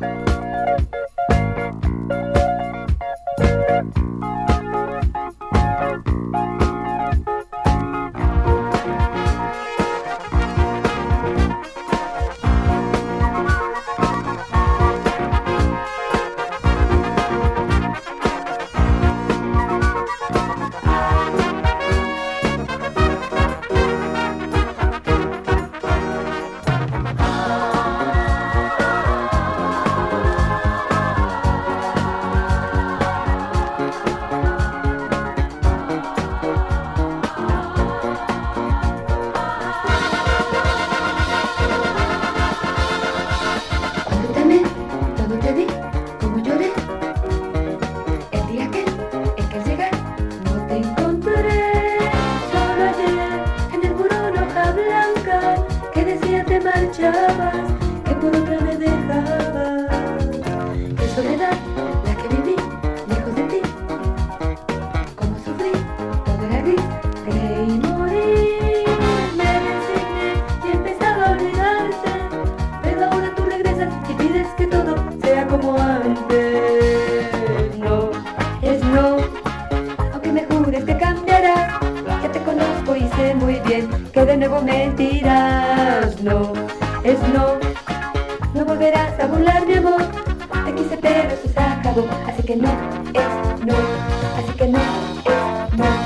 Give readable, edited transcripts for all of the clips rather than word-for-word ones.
Que por otra me dejabas. Qué soledad la que viví lejos de ti. Cómo sufrí, todo era gris, creí morir. Me resigné y empezaba a olvidarte, pero ahora tú regresas y pides que todo sea como antes. No, es no, aunque me jures que cambiarás. Ya te conozco y sé muy bien que de nuevo mentirás. No, es no, no volverás a burlar mi amor. Te quise pero eso se acabó. Así que no, es no, así que no, es no.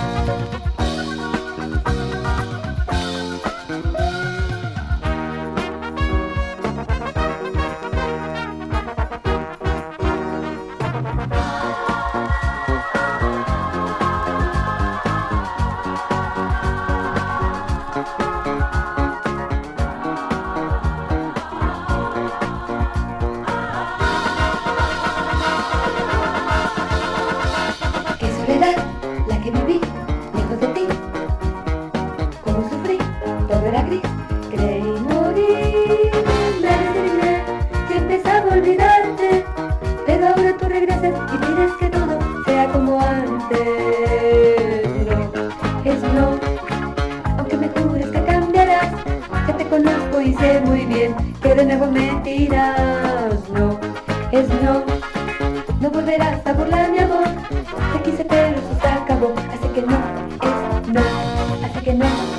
La que viví lejos de ti. Cómo sufrí, todo era gris, creí morir. Me resigné y empezaba a olvidarte, pero ahora tú regresas y pides que todo sea como antes. No, es no, aunque me jures que cambiarás. Ya te conozco y sé muy bien que de nuevo mentirás. No, es no, no volverás a burlar mi amor. Te quise pero eso se acabó, así que no, es no, así que no.